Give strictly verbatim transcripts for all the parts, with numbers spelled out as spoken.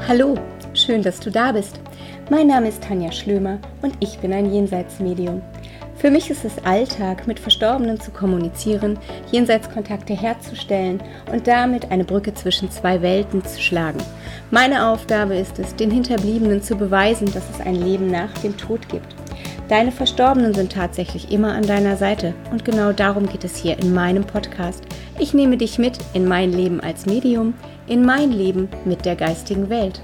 Hallo, schön, dass du da bist. Mein Name ist Tanja Schlömer und ich bin ein Jenseitsmedium. Für mich ist es Alltag, mit Verstorbenen zu kommunizieren, Jenseitskontakte herzustellen und damit eine Brücke zwischen zwei Welten zu schlagen. Meine Aufgabe ist es, den Hinterbliebenen zu beweisen, dass es ein Leben nach dem Tod gibt. Deine Verstorbenen sind tatsächlich immer an deiner Seite und genau darum geht es hier in meinem Podcast. Ich nehme dich mit in mein Leben als Medium, in mein Leben mit der geistigen Welt.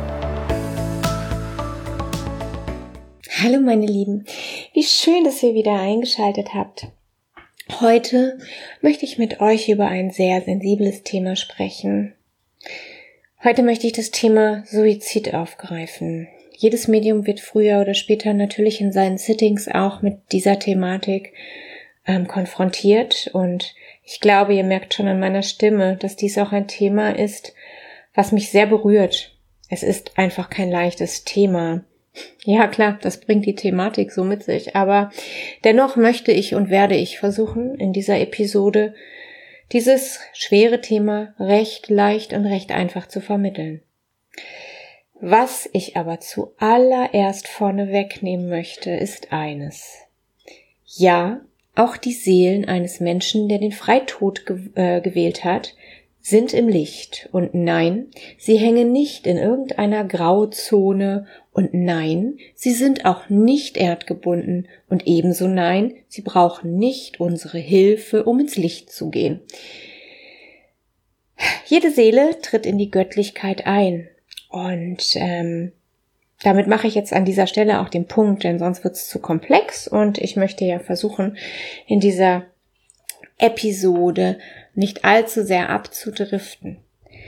Hallo meine Lieben, wie schön, dass ihr wieder eingeschaltet habt. Heute möchte ich mit euch über ein sehr sensibles Thema sprechen. Heute möchte ich das Thema Suizid aufgreifen. Jedes Medium wird früher oder später natürlich in seinen Sittings auch mit dieser Thematik ähm, konfrontiert und ich glaube, ihr merkt schon an meiner Stimme, dass dies auch ein Thema ist, was mich sehr berührt. Es ist einfach kein leichtes Thema. Ja klar, das bringt die Thematik so mit sich, aber dennoch möchte ich und werde ich versuchen, in dieser Episode dieses schwere Thema recht leicht und recht einfach zu vermitteln. Was ich aber zuallererst vorne wegnehmen möchte, ist eines. Ja, auch die Seelen eines Menschen, der den Freitod ge- äh, gewählt hat, sind im Licht. Und nein, sie hängen nicht in irgendeiner Grauzone. Und nein, sie sind auch nicht erdgebunden. Und ebenso nein, sie brauchen nicht unsere Hilfe, um ins Licht zu gehen. Jede Seele tritt in die Göttlichkeit ein. Und ähm, damit mache ich jetzt an dieser Stelle auch den Punkt, denn sonst wird es zu komplex und ich möchte ja versuchen, in dieser Episode nicht allzu sehr abzudriften.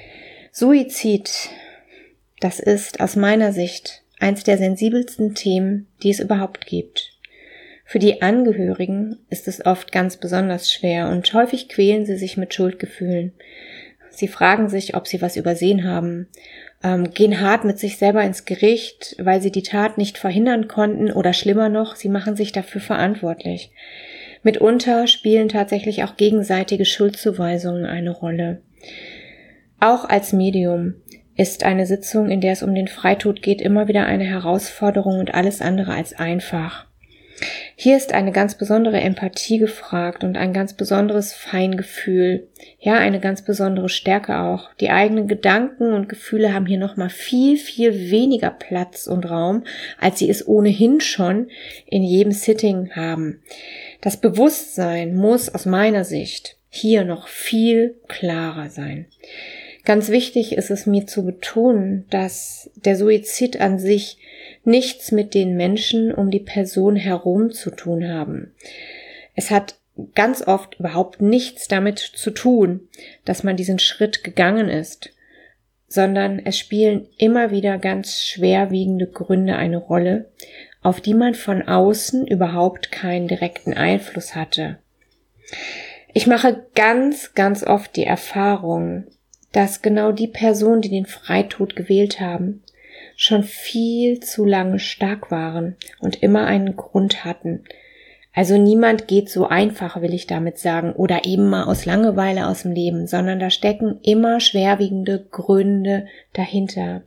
Suizid, das ist aus meiner Sicht eins der sensibelsten Themen, die es überhaupt gibt. Für die Angehörigen ist es oft ganz besonders schwer und häufig quälen sie sich mit Schuldgefühlen. Sie fragen sich, ob sie was übersehen haben, ähm, gehen hart mit sich selber ins Gericht, weil sie die Tat nicht verhindern konnten oder schlimmer noch, sie machen sich dafür verantwortlich. Mitunter spielen tatsächlich auch gegenseitige Schuldzuweisungen eine Rolle. Auch als Medium ist eine Sitzung, in der es um den Freitod geht, immer wieder eine Herausforderung und alles andere als einfach. Hier ist eine ganz besondere Empathie gefragt und ein ganz besonderes Feingefühl, ja, eine ganz besondere Stärke auch. Die eigenen Gedanken und Gefühle haben hier nochmal viel, viel weniger Platz und Raum, als sie es ohnehin schon in jedem Sitting haben. Das Bewusstsein muss aus meiner Sicht hier noch viel klarer sein. Ganz wichtig ist es mir zu betonen, dass der Suizid an sich nichts mit den Menschen um die Person herum zu tun haben. Es hat ganz oft überhaupt nichts damit zu tun, dass man diesen Schritt gegangen ist, sondern es spielen immer wieder ganz schwerwiegende Gründe eine Rolle, auf die man von außen überhaupt keinen direkten Einfluss hatte. Ich mache ganz, ganz oft die Erfahrung, dass genau die Personen, die den Freitod gewählt haben, schon viel zu lange stark waren und immer einen Grund hatten. Also niemand geht so einfach, will ich damit sagen, oder eben mal aus Langeweile aus dem Leben, sondern da stecken immer schwerwiegende Gründe dahinter.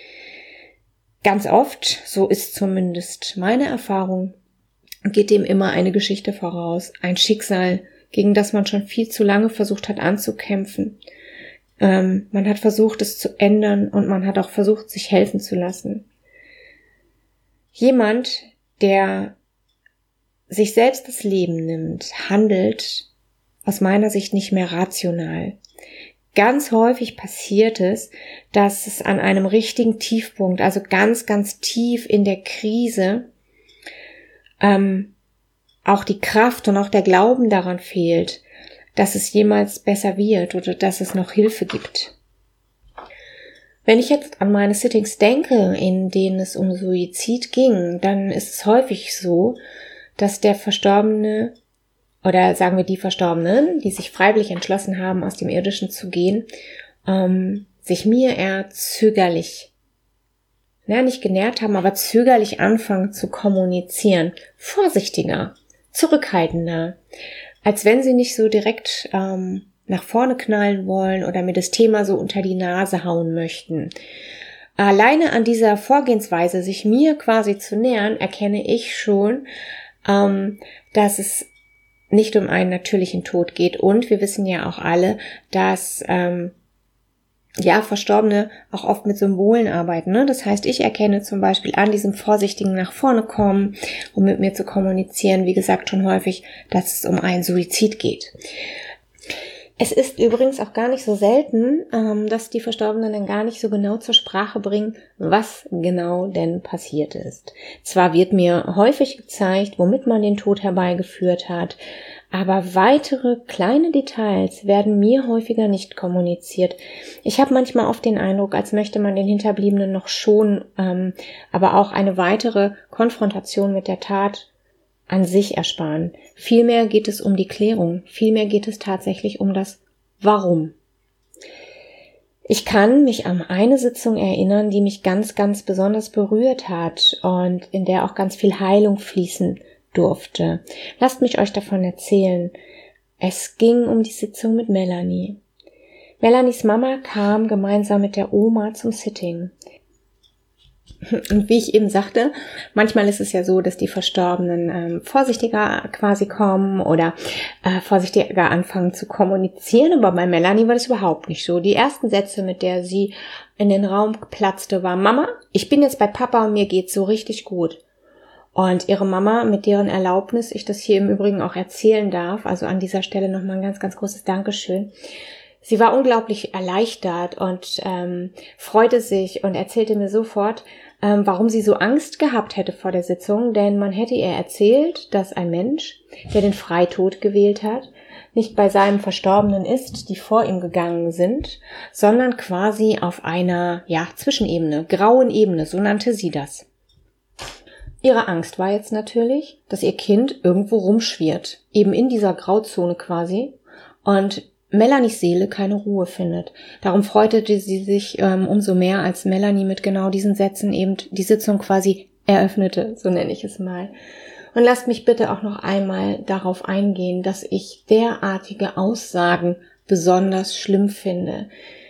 Ganz oft, so ist zumindest meine Erfahrung, geht dem immer eine Geschichte voraus, ein Schicksal, gegen das man schon viel zu lange versucht hat anzukämpfen. Ähm, man hat versucht, es zu ändern und man hat auch versucht, sich helfen zu lassen. Jemand, der sich selbst das Leben nimmt, handelt aus meiner Sicht nicht mehr rational. Ganz häufig passiert es, dass es an einem richtigen Tiefpunkt, also ganz, ganz tief in der Krise, ähm, auch die Kraft und auch der Glauben daran fehlt, dass es jemals besser wird oder dass es noch Hilfe gibt. Wenn ich jetzt an meine Sittings denke, in denen es um Suizid ging, dann ist es häufig so, dass der Verstorbene oder sagen wir die Verstorbenen, die sich freiwillig entschlossen haben, aus dem Irdischen zu gehen, ähm, sich mir eher zögerlich, naja, nicht genährt haben, aber zögerlich anfangen zu kommunizieren, vorsichtiger, zurückhaltender, als wenn sie nicht so direkt ähm, nach vorne knallen wollen oder mir das Thema so unter die Nase hauen möchten. Alleine an dieser Vorgehensweise, sich mir quasi zu nähern, erkenne ich schon, ähm, dass es nicht um einen natürlichen Tod geht. Und wir wissen ja auch alle, dass ähm, ja Verstorbene auch oft mit Symbolen arbeiten. Ne? Das heißt, ich erkenne zum Beispiel an diesem vorsichtigen nach vorne kommen, um mit mir zu kommunizieren, wie gesagt schon häufig, dass es um einen Suizid geht. Es ist übrigens auch gar nicht so selten, ähm, dass die Verstorbenen dann gar nicht so genau zur Sprache bringen, was genau denn passiert ist. Zwar wird mir häufig gezeigt, womit man den Tod herbeigeführt hat, aber weitere kleine Details werden mir häufiger nicht kommuniziert. Ich habe manchmal oft den Eindruck, als möchte man den Hinterbliebenen noch schonen, ähm, aber auch eine weitere Konfrontation mit der Tat an sich ersparen. Vielmehr geht es um die Klärung. Vielmehr geht es tatsächlich um das Warum. Ich kann mich an eine Sitzung erinnern, die mich ganz, ganz besonders berührt hat und in der auch ganz viel Heilung fließen durfte. Lasst mich euch davon erzählen. Es ging um die Sitzung mit Melanie. Melanies Mama kam gemeinsam mit der Oma zum Sitting. Und wie ich eben sagte, manchmal ist es ja so, dass die Verstorbenen ähm, vorsichtiger quasi kommen oder äh, vorsichtiger anfangen zu kommunizieren, aber bei Melanie war das überhaupt nicht so. Die ersten Sätze, mit der sie in den Raum platzte, war: Mama, ich bin jetzt bei Papa und mir geht's so richtig gut. Und ihre Mama, mit deren Erlaubnis ich das hier im Übrigen auch erzählen darf, also an dieser Stelle nochmal ein ganz, ganz großes Dankeschön. Sie war unglaublich erleichtert und ähm, freute sich und erzählte mir sofort, ähm, warum sie so Angst gehabt hätte vor der Sitzung, denn man hätte ihr erzählt, dass ein Mensch, der den Freitod gewählt hat, nicht bei seinem Verstorbenen ist, die vor ihm gegangen sind, sondern quasi auf einer, ja, Zwischenebene, grauen Ebene, so nannte sie das. Ihre Angst war jetzt natürlich, dass ihr Kind irgendwo rumschwirrt, eben in dieser Grauzone quasi, und Melanies Seele keine Ruhe findet. Darum freute sie sich ähm, umso mehr, als Melanie mit genau diesen Sätzen eben die Sitzung quasi eröffnete, so nenne ich es mal. Und lasst mich bitte auch noch einmal darauf eingehen, dass ich derartige Aussagen besonders schlimm finde.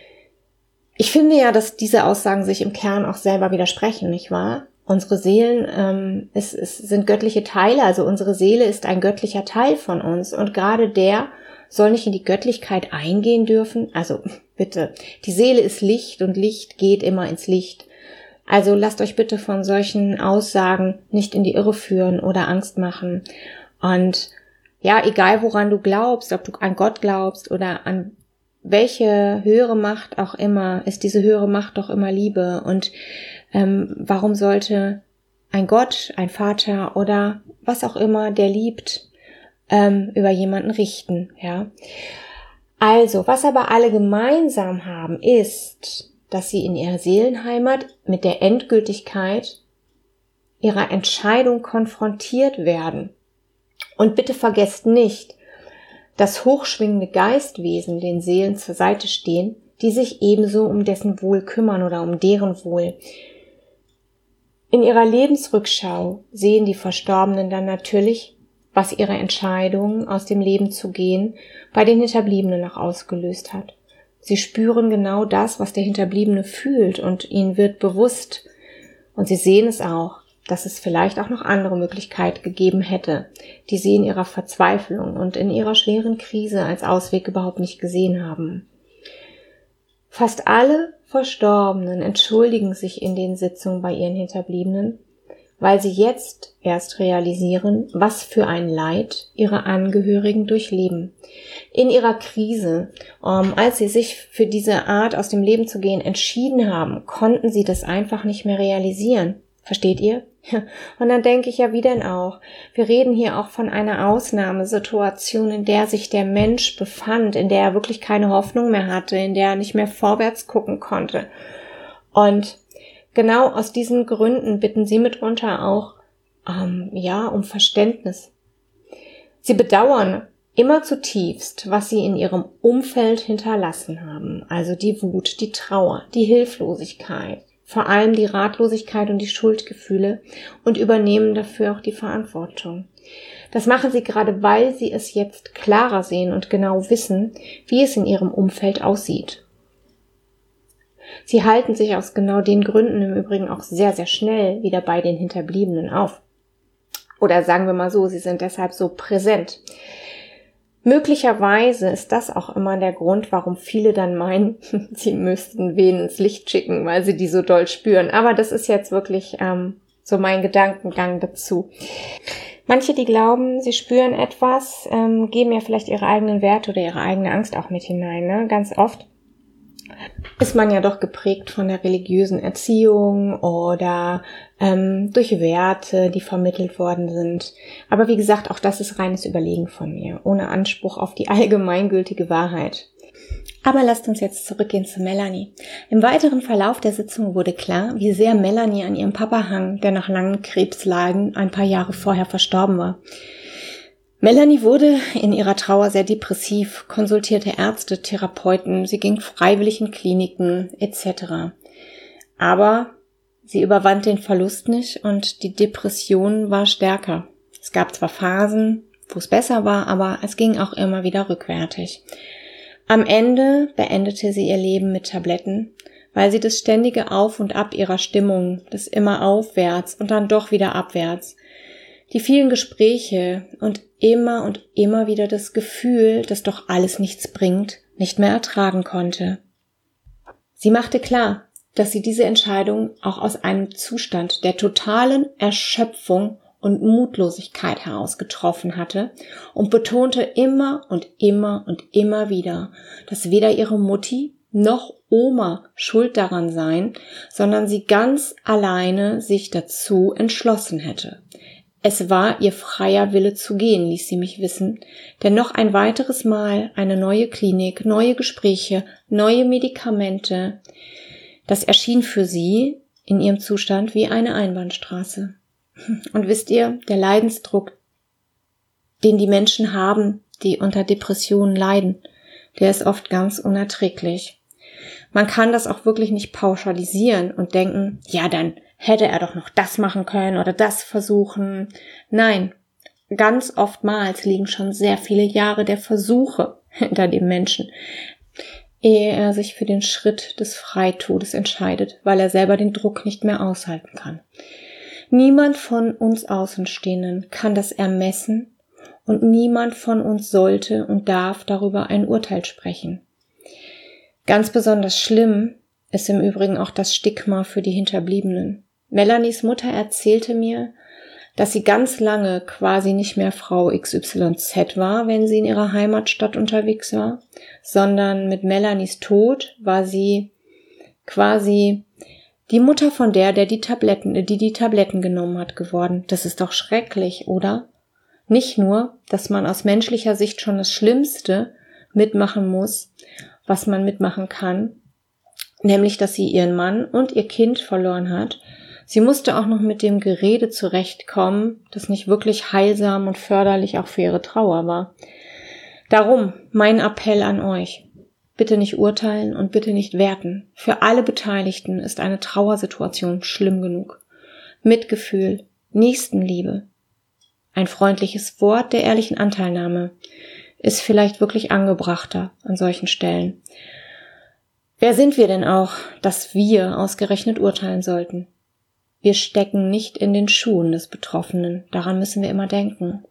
Ich finde ja, dass diese Aussagen sich im Kern auch selber widersprechen, nicht wahr? Unsere Seelen ähm, es, es sind göttliche Teile, also unsere Seele ist ein göttlicher Teil von uns und gerade der soll nicht in die Göttlichkeit eingehen dürfen. Also bitte, die Seele ist Licht und Licht geht immer ins Licht. Also lasst euch bitte von solchen Aussagen nicht in die Irre führen oder Angst machen. Und ja, egal woran du glaubst, ob du an Gott glaubst oder an welche höhere Macht auch immer, ist diese höhere Macht doch immer Liebe. Und ähm, warum sollte ein Gott, ein Vater oder was auch immer, der liebt, ähm, über jemanden richten, ja? Also, was aber alle gemeinsam haben, ist, dass sie in ihrer Seelenheimat mit der Endgültigkeit ihrer Entscheidung konfrontiert werden. Und bitte vergesst nicht, dass hochschwingende Geistwesen den Seelen zur Seite stehen, die sich ebenso um dessen Wohl kümmern oder um deren Wohl. In ihrer Lebensrückschau sehen die Verstorbenen dann natürlich, was ihre Entscheidung, aus dem Leben zu gehen, bei den Hinterbliebenen noch ausgelöst hat. Sie spüren genau das, was der Hinterbliebene fühlt, und ihnen wird bewusst, und sie sehen es auch, dass es vielleicht auch noch andere Möglichkeiten gegeben hätte, die sie in ihrer Verzweiflung und in ihrer schweren Krise als Ausweg überhaupt nicht gesehen haben. Fast alle Verstorbenen entschuldigen sich in den Sitzungen bei ihren Hinterbliebenen, weil sie jetzt erst realisieren, was für ein Leid ihre Angehörigen durchleben. In ihrer Krise, ähm, als sie sich für diese Art aus dem Leben zu gehen entschieden haben, konnten sie das einfach nicht mehr realisieren. Versteht ihr? Und dann denke ich ja, wie denn auch? Wir reden hier auch von einer Ausnahmesituation, in der sich der Mensch befand, in der er wirklich keine Hoffnung mehr hatte, in der er nicht mehr vorwärts gucken konnte. Und genau aus diesen Gründen bitten sie mitunter auch, ähm, ja, um Verständnis. Sie bedauern immer zutiefst, was sie in ihrem Umfeld hinterlassen haben. Also die Wut, die Trauer, die Hilflosigkeit, vor allem die Ratlosigkeit und die Schuldgefühle, und übernehmen dafür auch die Verantwortung. Das machen sie gerade, weil sie es jetzt klarer sehen und genau wissen, wie es in ihrem Umfeld aussieht. Sie halten sich aus genau den Gründen im Übrigen auch sehr, sehr schnell wieder bei den Hinterbliebenen auf. Oder sagen wir mal so, sie sind deshalb so präsent. Möglicherweise ist das auch immer der Grund, warum viele dann meinen, sie müssten wen ins Licht schicken, weil sie die so doll spüren. Aber das ist jetzt wirklich ähm, so mein Gedankengang dazu. Manche, die glauben, sie spüren etwas, ähm, geben ja vielleicht ihre eigenen Werte oder ihre eigene Angst auch mit hinein. Ne? Ganz oft ist man ja doch geprägt von der religiösen Erziehung oder ähm, durch Werte, die vermittelt worden sind. Aber wie gesagt, auch das ist reines Überlegen von mir, ohne Anspruch auf die allgemeingültige Wahrheit. Aber lasst uns jetzt zurückgehen zu Melanie. Im weiteren Verlauf der Sitzung wurde klar, wie sehr Melanie an ihrem Papa hang, der nach langen Krebsleiden ein paar Jahre vorher verstorben war. Melanie wurde in ihrer Trauer sehr depressiv, konsultierte Ärzte, Therapeuten, sie ging freiwillig in Kliniken et cetera. Aber sie überwand den Verlust nicht und die Depression war stärker. Es gab zwar Phasen, wo es besser war, aber es ging auch immer wieder rückwärtig. Am Ende beendete sie ihr Leben mit Tabletten, weil sie das ständige Auf und Ab ihrer Stimmung, das immer aufwärts und dann doch wieder abwärts, die vielen Gespräche und immer und immer wieder das Gefühl, dass doch alles nichts bringt, nicht mehr ertragen konnte. Sie machte klar, dass sie diese Entscheidung auch aus einem Zustand der totalen Erschöpfung und Mutlosigkeit heraus getroffen hatte und betonte immer und immer und immer wieder, dass weder ihre Mutti noch Oma schuld daran seien, sondern sie ganz alleine sich dazu entschlossen hätte. Es war ihr freier Wille zu gehen, ließ sie mich wissen, denn noch ein weiteres Mal eine neue Klinik, neue Gespräche, neue Medikamente, das erschien für sie in ihrem Zustand wie eine Einbahnstraße. Und wisst ihr, der Leidensdruck, den die Menschen haben, die unter Depressionen leiden, der ist oft ganz unerträglich. Man kann das auch wirklich nicht pauschalisieren und denken, ja, dann hätte er doch noch das machen können oder das versuchen. Nein, ganz oftmals liegen schon sehr viele Jahre der Versuche hinter dem Menschen, ehe er sich für den Schritt des Freitodes entscheidet, weil er selber den Druck nicht mehr aushalten kann. Niemand von uns Außenstehenden kann das ermessen und niemand von uns sollte und darf darüber ein Urteil sprechen. Ganz besonders schlimm ist im Übrigen auch das Stigma für die Hinterbliebenen. Melanies Mutter erzählte mir, dass sie ganz lange quasi nicht mehr Frau X Y Z war, wenn sie in ihrer Heimatstadt unterwegs war, sondern mit Melanies Tod war sie quasi die Mutter von der, der die Tabletten, die die Tabletten genommen hat, geworden. Das ist doch schrecklich, oder? Nicht nur, dass man aus menschlicher Sicht schon das Schlimmste mitmachen muss, was man mitmachen kann, nämlich, dass sie ihren Mann und ihr Kind verloren hat. Sie musste auch noch mit dem Gerede zurechtkommen, das nicht wirklich heilsam und förderlich auch für ihre Trauer war. Darum mein Appell an euch. Bitte nicht urteilen und bitte nicht werten. Für alle Beteiligten ist eine Trauersituation schlimm genug. Mitgefühl, Nächstenliebe, ein freundliches Wort der ehrlichen Anteilnahme ist vielleicht wirklich angebrachter an solchen Stellen. Wer sind wir denn auch, dass wir ausgerechnet urteilen sollten? Wir stecken nicht in den Schuhen des Betroffenen. Daran müssen wir immer denken.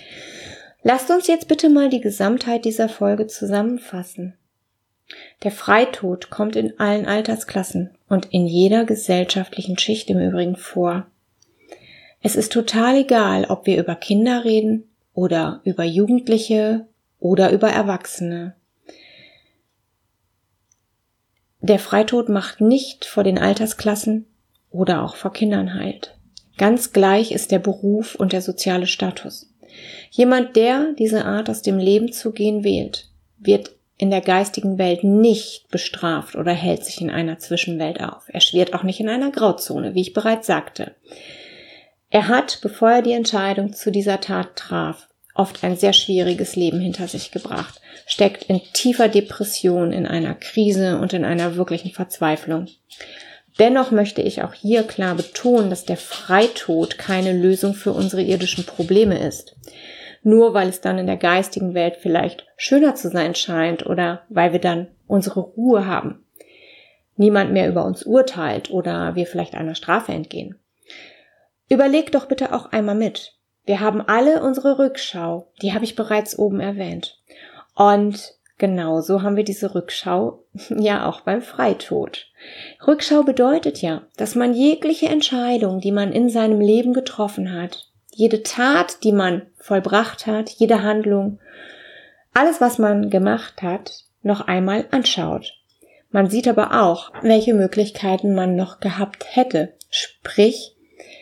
Lasst uns jetzt bitte mal die Gesamtheit dieser Folge zusammenfassen. Der Freitod kommt in allen Altersklassen und in jeder gesellschaftlichen Schicht im Übrigen vor. Es ist total egal, ob wir über Kinder reden oder über Jugendliche oder über Erwachsene. Der Freitod macht nicht vor den Altersklassen oder auch vor Kindern halt. Ganz gleich ist der Beruf und der soziale Status. Jemand, der diese Art aus dem Leben zu gehen wählt, wird in der geistigen Welt nicht bestraft oder hält sich in einer Zwischenwelt auf. Er schwirrt auch nicht in einer Grauzone, wie ich bereits sagte. Er hat, bevor er die Entscheidung zu dieser Tat traf, oft ein sehr schwieriges Leben hinter sich gebracht, steckt in tiefer Depression, in einer Krise und in einer wirklichen Verzweiflung. Dennoch möchte ich auch hier klar betonen, dass der Freitod keine Lösung für unsere irdischen Probleme ist. Nur weil es dann in der geistigen Welt vielleicht schöner zu sein scheint oder weil wir dann unsere Ruhe haben. niemand mehr über uns urteilt oder wir vielleicht einer Strafe entgehen. Überleg doch bitte auch einmal mit. Wir haben alle unsere Rückschau, die habe ich bereits oben erwähnt. Und genauso haben wir diese Rückschau ja auch beim Freitod. Rückschau bedeutet ja, dass man jegliche Entscheidung, die man in seinem Leben getroffen hat, jede Tat, die man vollbracht hat, jede Handlung, alles, was man gemacht hat, noch einmal anschaut. Man sieht aber auch, welche Möglichkeiten man noch gehabt hätte, sprich,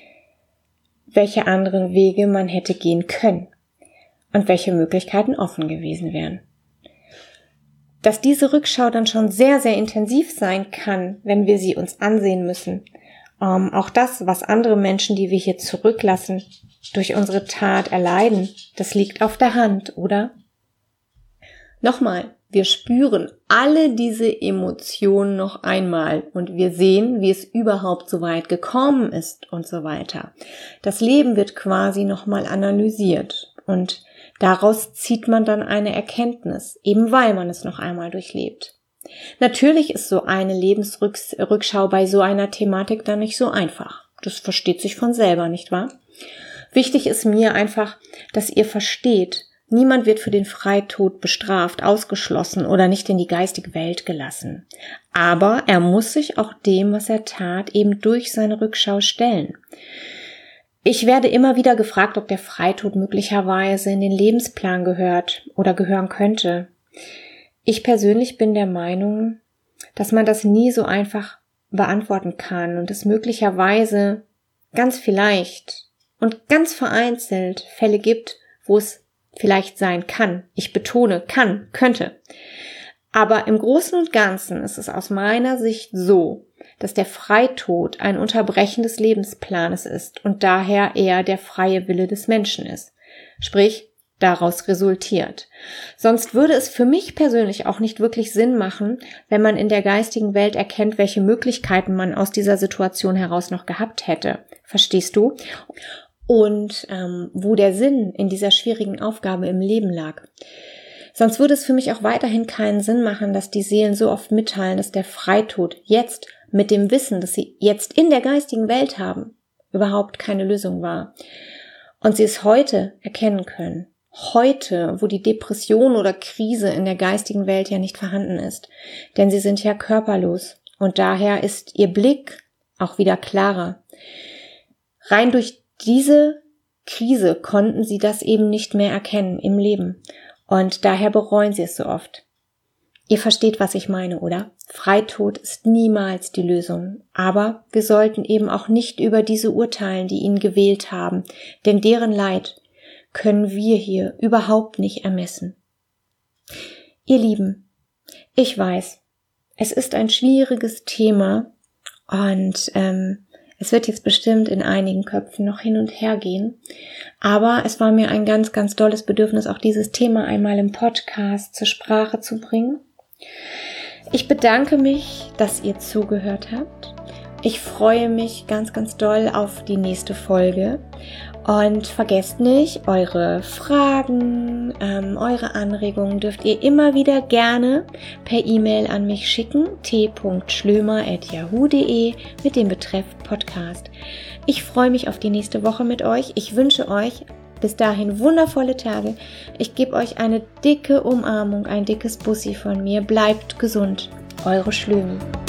welche anderen Wege man hätte gehen können und welche Möglichkeiten offen gewesen wären. Dass diese Rückschau dann schon sehr, sehr intensiv sein kann, wenn wir sie uns ansehen müssen. Ähm, auch das, was andere Menschen, die wir hier zurücklassen, durch unsere Tat erleiden, das liegt auf der Hand, oder? Nochmal, wir spüren alle diese Emotionen noch einmal und wir sehen, wie es überhaupt so weit gekommen ist und so weiter. Das Leben wird quasi nochmal analysiert und daraus zieht man dann eine Erkenntnis, eben weil man es noch einmal durchlebt. Natürlich ist so eine Lebensrückschau bei so einer Thematik dann nicht so einfach. Das versteht sich von selber, nicht wahr? Wichtig ist mir einfach, dass ihr versteht, niemand wird für den Freitod bestraft, ausgeschlossen oder nicht in die geistige Welt gelassen. Aber er muss sich auch dem, was er tat, eben durch seine Rückschau stellen. Ich werde immer wieder gefragt, ob der Freitod möglicherweise in den Lebensplan gehört oder gehören könnte. Ich persönlich bin der Meinung, dass man das nie so einfach beantworten kann und es möglicherweise ganz vielleicht und ganz vereinzelt Fälle gibt, wo es vielleicht sein kann. Ich betone, kann, könnte. Aber im Großen und Ganzen ist es aus meiner Sicht so, dass der Freitod ein Unterbrechen des Lebensplanes ist und daher eher der freie Wille des Menschen ist. Sprich, daraus resultiert. Sonst würde es für mich persönlich auch nicht wirklich Sinn machen, wenn man in der geistigen Welt erkennt, welche Möglichkeiten man aus dieser Situation heraus noch gehabt hätte. Verstehst du? Und ähm, wo der Sinn in dieser schwierigen Aufgabe im Leben lag. Sonst würde es für mich auch weiterhin keinen Sinn machen, dass die Seelen so oft mitteilen, dass der Freitod jetzt mit dem Wissen, das sie jetzt in der geistigen Welt haben, überhaupt keine Lösung war. Und sie es heute erkennen können. Heute, wo die Depression oder Krise in der geistigen Welt ja nicht vorhanden ist. Denn sie sind ja körperlos. Und daher ist ihr Blick auch wieder klarer. Rein durch diese Krise konnten sie das eben nicht mehr erkennen im Leben. Und daher bereuen sie es so oft. Ihr versteht, was ich meine, oder? Freitod ist niemals die Lösung. Aber wir sollten eben auch nicht über diese urteilen, die ihn gewählt haben. Denn deren Leid können wir hier überhaupt nicht ermessen. Ihr Lieben, ich weiß, es ist ein schwieriges Thema und ähm, es wird jetzt bestimmt in einigen Köpfen noch hin und her gehen, aber es war mir ein ganz, ganz dolles Bedürfnis, auch dieses Thema einmal im Podcast zur Sprache zu bringen. Ich bedanke mich, dass ihr zugehört habt. Ich freue mich ganz, ganz doll auf die nächste Folge. Und vergesst nicht, eure Fragen, ähm, eure Anregungen dürft ihr immer wieder gerne per E-Mail an mich schicken, t punkt schlömer at yahoo punkt de mit dem Betreff Podcast. Ich freue mich auf die nächste Woche mit euch. Ich wünsche euch bis dahin wundervolle Tage. Ich gebe euch eine dicke Umarmung, ein dickes Bussi von mir. Bleibt gesund. Eure Schlömi.